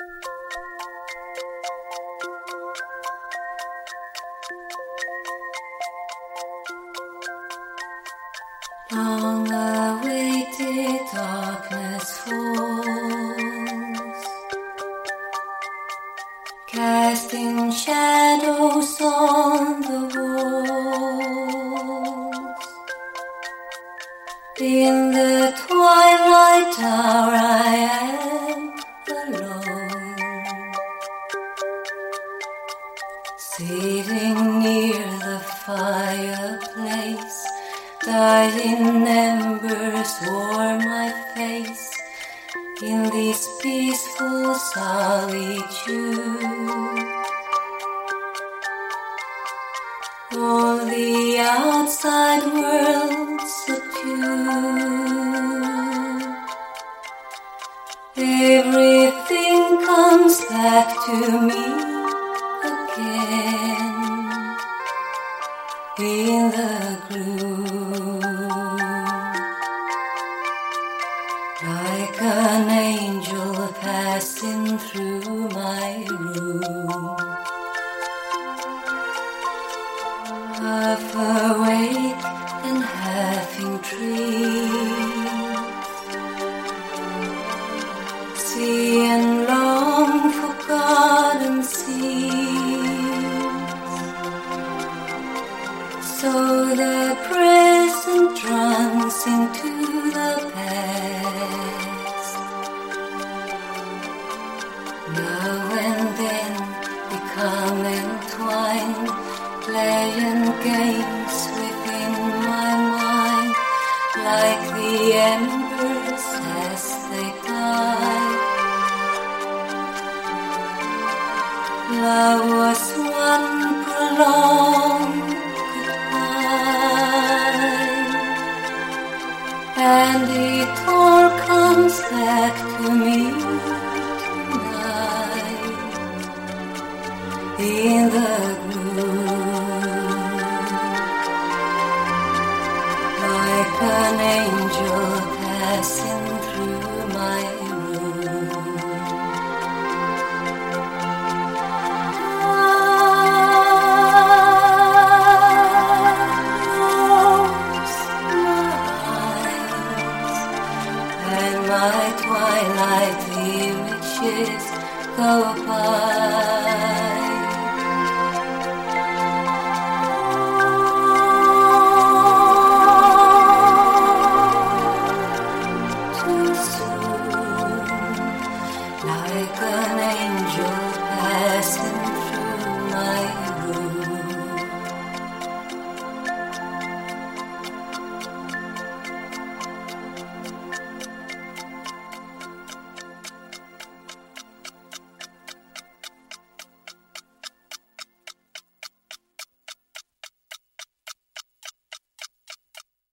Long-awaited darkness falls, casting shadows on the walls. In the twilight hour I am alone, sitting near the fireplace. Dying embers warm my face in this peaceful solitude. All the outside world subdued. Everything comes back to me again in the gloom. Like an angel passing through my room, half awake and half in dreams, see and long forgotten scenes. So the present runs into the past. Now and then become entwined, playing games within my mind, like the embers as they die. Love was one prolonged goodbye, and it all comes back to me in the gloom, like an angel passing through my room. Close my eyes, and my twilight images go by.